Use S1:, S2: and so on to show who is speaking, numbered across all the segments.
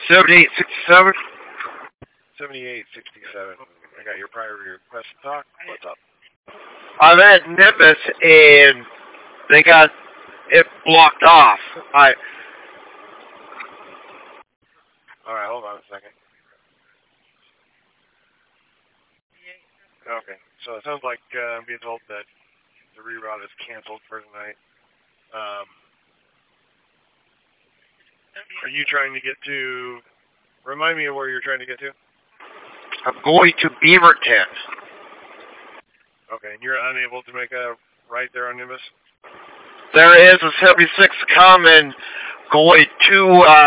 S1: 7867.
S2: 7867. I got your prior request to talk. What's up?
S1: I'm at Nimbus and they got it blocked off.
S2: Alright, hold on a second. Okay, so it sounds like I'm being told that the reroute is canceled for tonight. Are you trying to get to... Remind me of where you're trying to get to.
S1: I'm going to Beaverton.
S2: Okay, and you're unable to make a right there on Nimbus?
S1: There is a 76 coming going to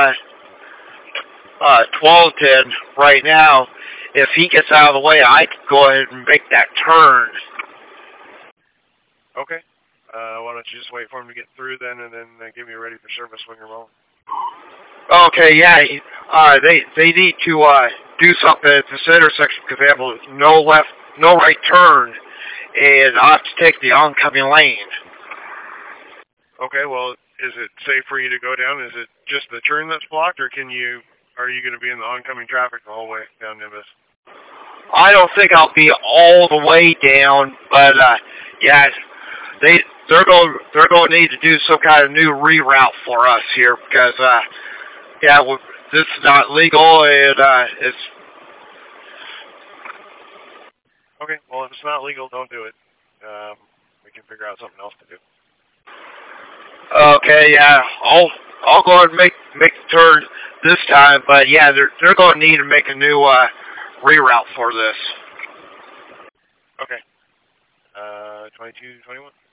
S1: 1210 right now. If he gets out of the way, I can go ahead and make that turn.
S2: Okay. Why don't you just wait for him to get through then, and then get me ready for service when you're rolling.
S1: Okay, yeah. They need to do something at this intersection because they have no right turn, and I have to take the oncoming lane.
S2: Okay, well, is it safe for you to go down? Is it just the turn that's blocked, or are you going to be in the oncoming traffic the whole way down Nimbus?
S1: I don't think I'll be all the way down, but yeah, they're going to need to do some kind of new reroute for us here because yeah, this is not legal and it's.
S2: Okay, well, if it's not legal, don't do it. We can figure out something else to do.
S1: Okay, yeah, I'll go and make the turn this time, but yeah, they're going to need to make a new reroute for this.
S2: Okay. 2221.